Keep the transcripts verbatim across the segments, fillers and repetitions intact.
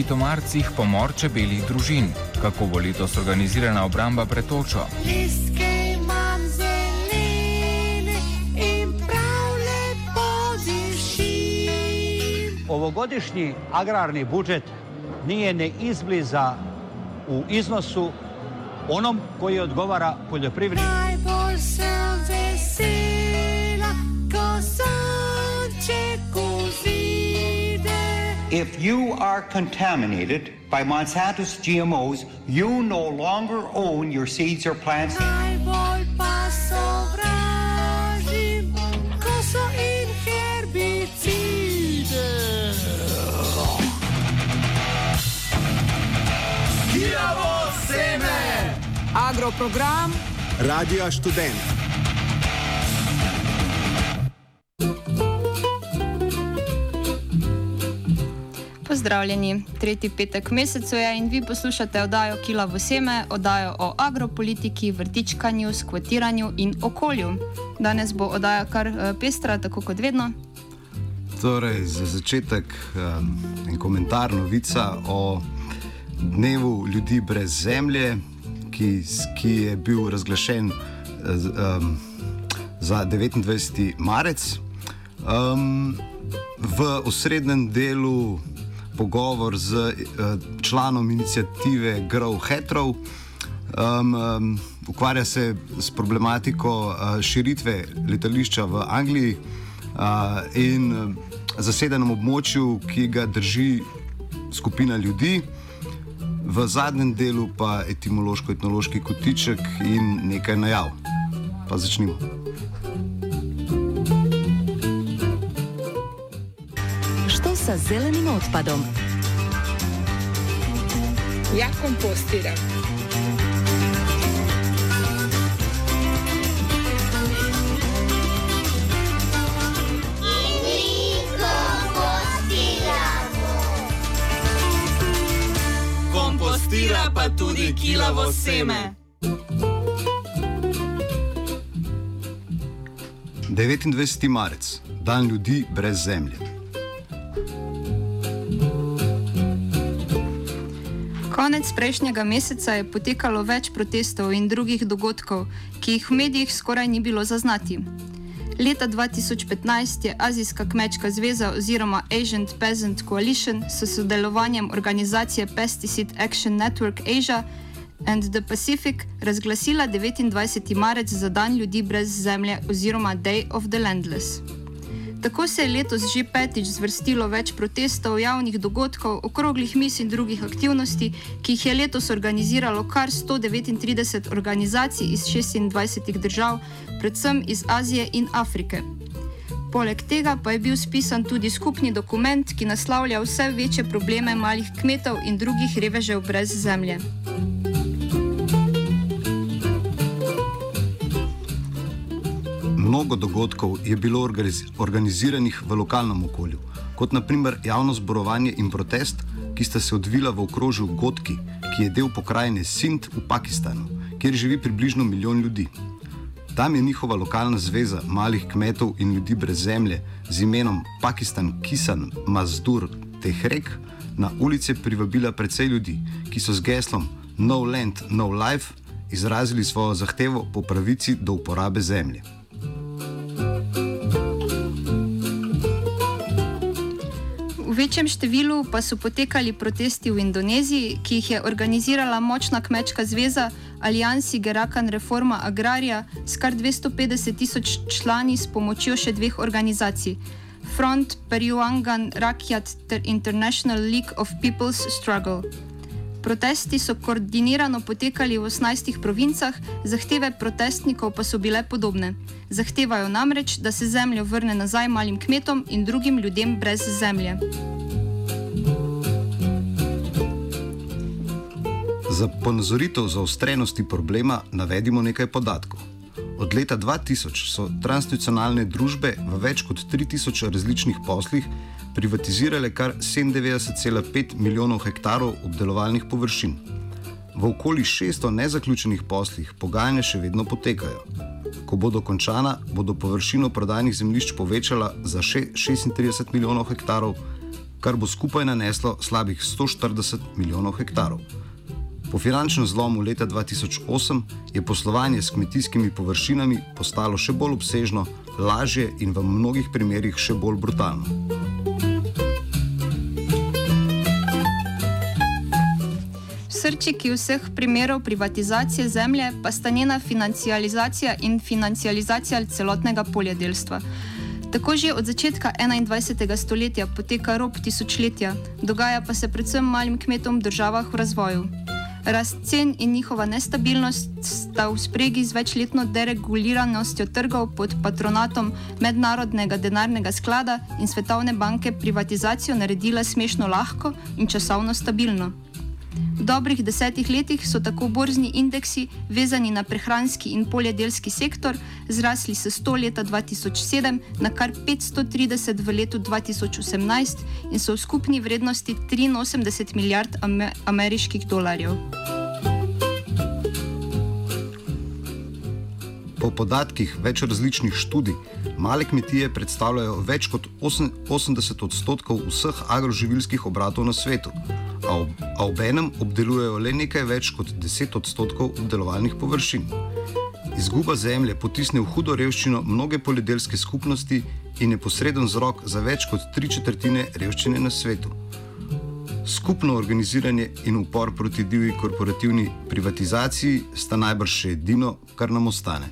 vitomarcih pomor čebeljih družin. Kako bo letos organizirana obramba pred točo? Listke imam zelene in prav lepo dišim. Ovogodišnji agrarni budžet nije ne izbliza u iznosu onom koji odgovara poljoprivredniku. Najbolj sem vesela, ko sonček uzide. If you are contaminated by Monsanto's G M Os, you no longer own your seeds or plants. Najbolj pa sovražim, ko so in herbicide. Kilavo seme! Agroprogram Radija Študent. Pozdravljeni, tretji petek mesecu je in vi poslušate oddajo Kilavo seme, oddajo o agropolitiki, vrtičkanju, skvotiranju in okolju. Danes bo oddaja kar pestra, tako kot vedno. Torej, za začetek um, en komentar, novica o dnevu ljudi brez zemlje, ki, ki je bil razglašen um, za devetindvajseti marec. Um, v osrednjem delu pogovor z uh, članom iniciative Grow Hetrov. Um, um, ukvarja se s problematiko uh, širitve letališča v Angliji uh, in uh, zasedenem območju, ki ga drži skupina ljudi. V zadnjem delu pa etimološko-etnološki kotiček in nekaj najav. Pa začnimo. Što sa zelenim otpadom? Ja kompostiram. Kompostira pa tudi kilavo seme. devetindvajseti marec, dan ljudi brez zemlje. Konec prejšnjega meseca je potekalo več protestov in drugih dogodkov, ki jih v medijih skoraj ni bilo zaznati. Leta dva tisoč petnajst je Azijska kmečka zveza oziroma Asian Peasant Coalition s sodelovanjem organizacije Pesticide Action Network Asia and the Pacific razglasila devetindvajseti marec za dan ljudi brez zemlje oziroma Day of the Landless. Tako se je letos že petič zvrstilo več protestov, javnih dogodkov, okroglih mis in drugih aktivnosti, ki jih je letos organiziralo kar sto devetintrideset organizacij iz šestindvajsetih držav, predvsem iz Azije in Afrike. Poleg tega pa je bil spisan tudi skupni dokument, ki naslavlja vse večje probleme malih kmetov in drugih revežev brez zemlje. Mnogo dogodkov je bilo organiziranih v lokalnem okolju, kot naprimer javno zborovanje in protest, ki sta se odvila v okrožju Gotki, ki je del pokrajine Sindh v Pakistanu, kjer živi približno milijon ljudi. Tam je njihova lokalna zveza malih kmetov in ljudi brez zemlje z imenom Pakistan Kisan Mazdur Tehrek na ulice privabila precej ljudi, ki so z geslom No Land, No Life izrazili svojo zahtevo po pravici do uporabe zemlje. V večjem številu pa so potekali protesti v Indoneziji, ki jih je organizirala močna kmečka zveza Aliansi Gerakan Reforma Agraria s kar dvesto petdeset tisoč člani s pomočjo še dveh organizacij: Front Perjuangan Rakyat ter International League of People's Struggle. Protesti so koordinirano potekali v osemnajstih provincah, zahteve protestnikov pa so bile podobne. Zahtevajo namreč, da se zemljo vrne nazaj malim kmetom in drugim ljudem brez zemlje. Za ponazoritev zaostrenosti problema navedimo nekaj podatkov. Od leta dva tisoč so transnacionalne družbe v več kot tri tisoč različnih poslih privatizirale kar sedemindevetdeset cela pet milijonov hektarov obdelovalnih površin. V okoli šeststo nezaključenih poslih pogajanja še vedno potekajo. Ko bodo končana, bodo površino prodajnih zemljišč povečala za še šestintrideset milijonov hektarov, kar bo skupaj naneslo slabih sto štirideset milijonov hektarov. Po finančnem zlomu leta dva tisoč osem je poslovanje s kmetijskimi površinami postalo še bolj obsežno, lažje in v mnogih primerjih še bolj brutalno. V srčiki vseh primerov privatizacije zemlje pa sta njena financializacija in financializacija celotnega poljedelstva. Tako že od začetka enaindvajsetega stoletja poteka rob tisočletja, dogaja pa se predvsem malim kmetom v državah v razvoju. Rast cen in njihova nestabilnost sta v spregi z večletno dereguliranostjo trgov pod patronatom Mednarodnega denarnega sklada in Svetovne banke privatizacijo naredila smešno lahko in časovno stabilno. V dobrih desetih letih so tako borzni indeksi, vezani na prehranski in poljedelski sektor, zrasli s sto leta dva tisoč sedem na kar petsto trideset v letu dva tisoč osemnajst in so v skupni vrednosti triinosemdeset milijard ameriških dolarjev. Po podatkih več različnih študij, male kmetije predstavljajo več kot osemdeset odstotkov vseh agroživilskih obratov na svetu, a, ob, a obenem obdelujejo le nekaj več kot deset odstotkov obdelovalnih površin. Izguba zemlje potisne v hudo revščino mnoge poljedelske skupnosti in je posreden vzrok za več kot tri četrtine revščine na svetu. Skupno organiziranje in upor proti divji korporativni privatizaciji sta najbrž še edino, kar nam ostane.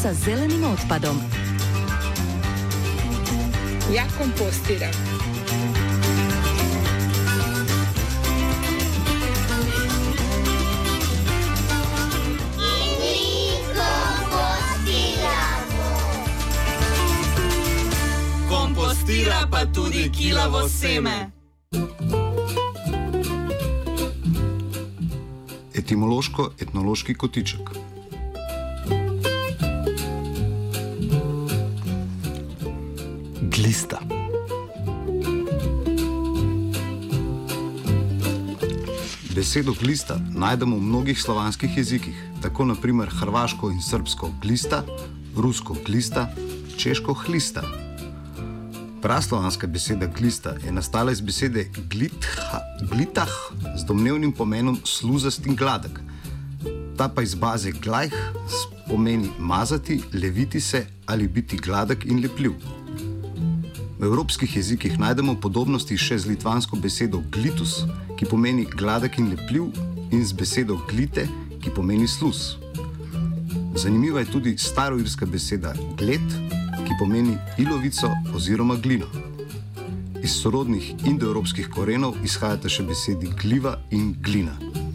sa zelenim otpadom? Ja kompostiram. Kompostira pa tudi kilavo seme. Etimološko-etnološki kotiček. Glista. Besedo glista najdemo v mnogih slovanskih jezikih, tako naprimer hrvaško in srbsko glista, rusko glista, češko hlista. Praslovanska beseda glista je nastala iz besede glitha, glitah z domnevnim pomenom sluzast in gladek. Ta pa iz baze glajh pomeni mazati, leviti se ali biti gladek in lepljiv. V evropskih jezikih najdemo podobnosti še z litvansko besedo glitus, ki pomeni gladek in lepljiv, in z besedo glite, ki pomeni sluz. Zanimiva je tudi staroirska beseda gled, ki pomeni ilovico oziroma glino. Iz sorodnih indoevropskih korenov izhajata še besedi gliva in glina.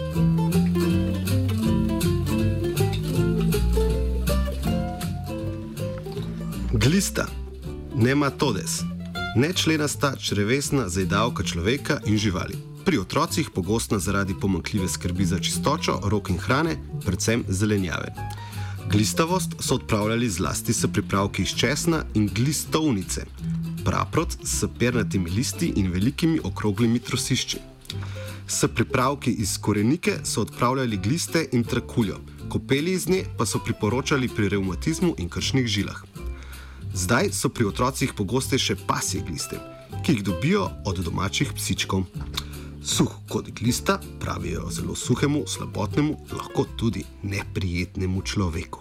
Glista, nematodes, nečlenasta črevesna zajedavka človeka in živali. Pri otrocih pogostna zaradi pomanjkljive skrbi za čistočo, rok in hrane, predvsem zelenjave. Glistavost so odpravljali zlasti s pripravki iz česna in glistovnice, praprot s pernatimi listi in velikimi okroglimi trosišči. S pripravki iz korenike so odpravljali gliste in trakuljo, kopeli iz nje pa so priporočali pri revmatizmu in krčnih žilah. Zdaj so pri otrocih pogostejše pasje gliste, ki jih dobijo od domačih psičkov. Suh kot glista pravijo zelo suhemu, slabotnemu, lahko tudi neprijetnemu človeku.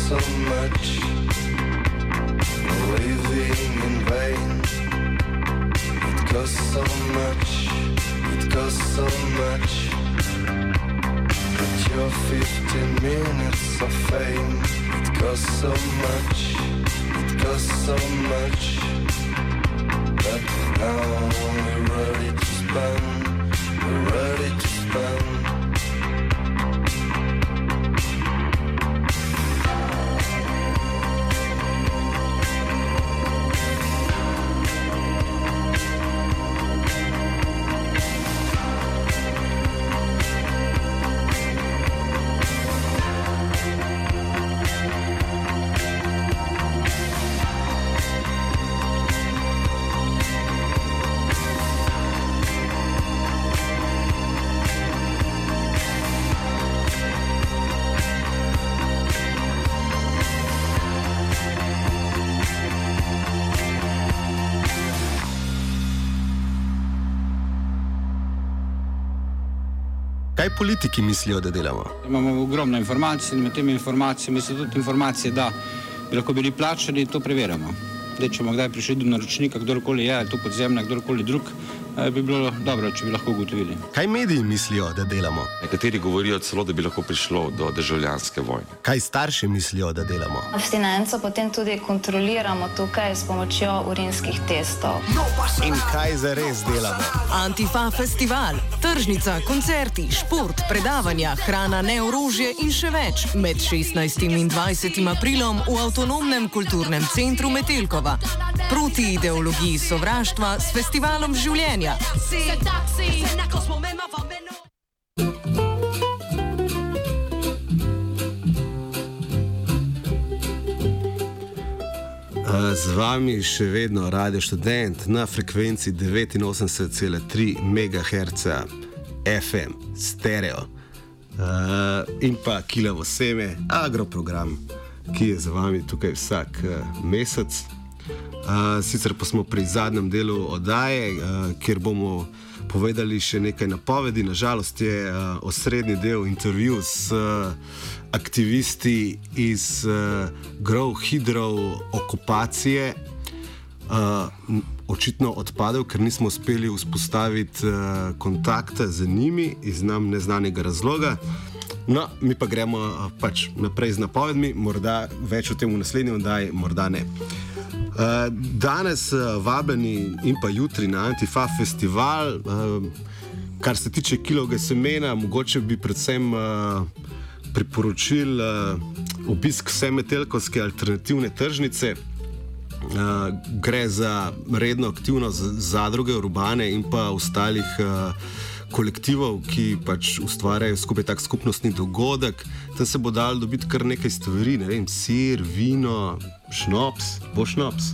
so much, waving in vain. It costs so much, it costs so much. But your fifteen minutes of fame, it costs so much, it costs so much. But now we're ready to spend, we're ready to spend. Kaj politiki mislijo, da delamo? Imamo ogromno informacij in med temi informacijami so tudi informacije, da bi lahko bili plačani, to preverjamo. Zdaj, če bomo kdaj prišli do naročnika, kdorkoli je, ali to podzemna, kdorkoli drug, bi bilo dobro, če bi lahko ugotovili. Kaj mediji mislijo, da delamo? Nekateri govorijo celo, da bi lahko prišlo do državljanske vojne. Kaj starši mislijo, da delamo? Abstinenco potem tudi kontroliramo tukaj s pomočjo urinskih testov. In kaj zares delamo? Antifa festival, tržnica, koncerti, šport, predavanja, hrana, ne orožje in še več. Med šestnajstim in dvajsetim aprilom v avtonomnem kulturnem centru Metelkova. Proti ideologiji sovraštva s festivalom življenja. Z vami še vedno Radio Študent na frekvenci devetinosemdeset cela tri megaherca F M, stereo. Uh, in pa Kilavo seme, agroprogram, ki je za vami tukaj vsak uh, mesec. Uh, sicer pa smo pri zadnjem delu oddaje, uh, kjer bomo povedali še nekaj napovedi. Nažalost je uh, osrednji del intervju s uh, aktivisti iz uh, Grow Hydro okupacije uh, očitno odpadel, ker nismo uspeli vzpostaviti uh, kontakta z njimi iz nam neznanega razloga. No, mi pa gremo uh, pač naprej z napovedmi, morda več o tem v naslednji oddaji, morda ne. Uh, danes uh, vabljeni in pa jutri na Antifa festival, uh, kar se tiče kilovega semena, mogoče bi predvsem uh, priporočil uh, obisk vse metelkovske alternativne tržnice. Uh, gre za redno aktivnost zadruge Urbane in pa ostalih uh, kolektivov, ki pač ustvarjajo skupaj tak skupnostni dogodek. Tam se bo dalo dobiti kar nekaj stvari, ne vem, sir, vino, šnops. Bo šnops?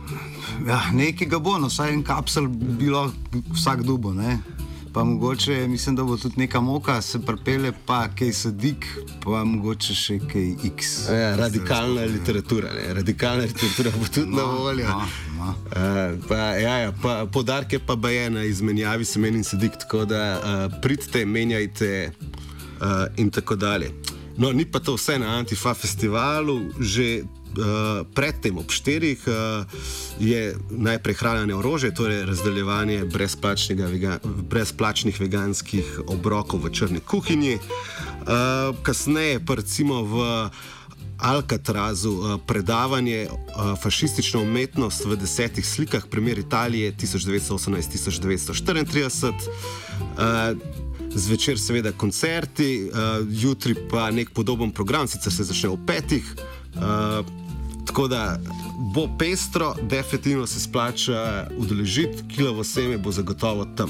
Ja, nekaj ga bo, no vsaj en kapsel bilo vsak dubo, ne. Pa mogoče, mislim, da bo tudi neka moka, se pripelje pa kaj sadik, pa mogoče še kaj X. Ja, radikalna literatura, ne? Radikalna literatura bo tudi no, na voljo. No, no. Uh, pa, ja, ja, pa podarke pa baje na izmenjavi semen in sadik, tako da uh, pridite, menjajte uh, in tako dalje. No, ni pa to vse na Antifa festivalu, že Uh, predtem ob štirih uh, je najprej hranjene orožje, torej razdeljevanje vega, brezplačnih veganskih obrokov v črni kuhinji. Uh, kasneje pa recimo v Alcatrazu uh, predavanje uh, fašistična umetnost v desetih slikah, primer Italije tisoč devetsto osemnajst do tisoč devetsto štiriintrideset. Uh, zvečer seveda koncerti, uh, jutri pa nek podoben program, sicer se začne ob petih. Uh, tako da bo pestro, definitivno se splača udeležiti, Kilavo seme bo zagotovo tam.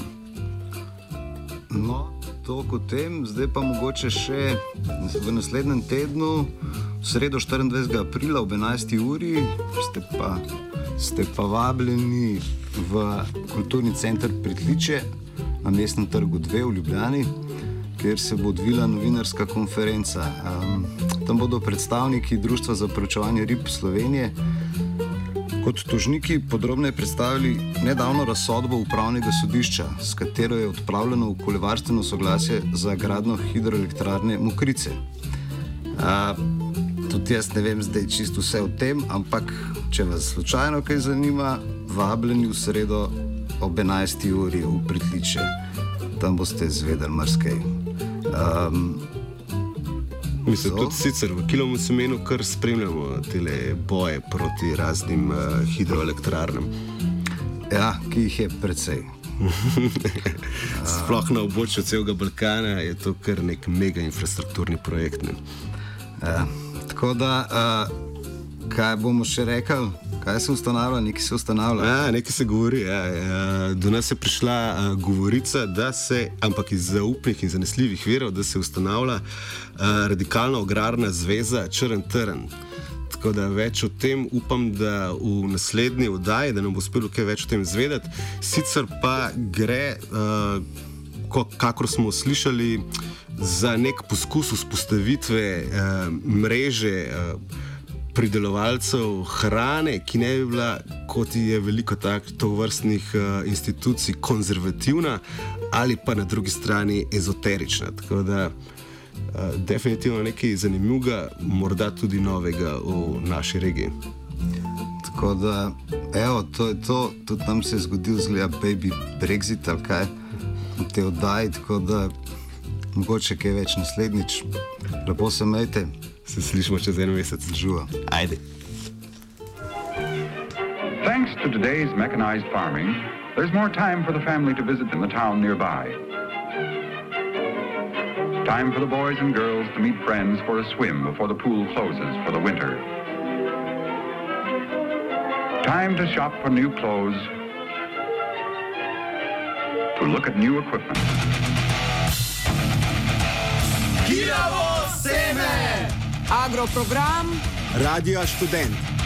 No, toliko o tem, zdaj pa mogoče še v naslednjem tednu, v sredo štiriindvajsetega aprila ob enajsti uri, ste pa, ste pa vabljeni v Kulturni center Pritličje na Mestnem trgu dve v Ljubljani, kjer se bo odvila novinarska konferenca. Um, tam bodo predstavniki Društva za preučevanje rib Slovenije kot tožniki podrobneje predstavili nedavno razsodbo upravnega sodišča, s katero je odpravljeno okoljevarstveno soglasje za gradnjo hidroelektrarne Mokrice. Uh, tudi jaz ne vem zdaj čisto vse o tem, ampak če vas slučajno kaj zanima, vabljeni v sredo ob enajsti uri v Pritličje. Tam boste izvedeli marsikaj. Um, Mislim, tudi sicer v Kilovem semenu kar spremljamo te boje proti raznim uh, hidroelektrarnam. Ja, ki jih je precej. Sploh na območju celega Balkana je to kar nek mega infrastrukturni projekt. Ne? Ja, tako da, uh, kaj bomo še rekli? Kaj se ustanavlja? Nekaj se ustanavlja. Ja, nekaj se govori. Ja. Do nas je prišla uh, govorica, da se, ampak iz zaupnih in zanesljivih virov, da se ustanavlja uh, radikalna agrarna zveza Črn trn. Tako da več o tem upam, da v naslednji oddaji, da nam bo uspelo kaj več o tem zvedeti. Sicer pa gre, uh, kakor smo slišali, za nek poskus vzpostavitve uh, mreže uh, pridelovalcev hrane, ki ne bi bila, kot je veliko tovrstnih uh, institucij, konzervativna ali pa na drugi strani ezoterična. Tako da uh, definitivno nekaj zanimivega, morda tudi novega v naši regiji. Tako da, evo, to je to, tudi nam se je zgodil zgleda baby Brexit ali kaj v te oddaji, tako da mogoče kaj več naslednjič. Lepo se imejte. Se slišimo čez en mesec. Živa. Ajde. Thanks to today's mechanized farming, there's more time for the family to visit in the town nearby. Time for the boys and girls to meet friends for a swim before the pool closes for the winter. Time to shop for new clothes, to look at new equipment. Kilavo seme! Agroprogram Radio Študent.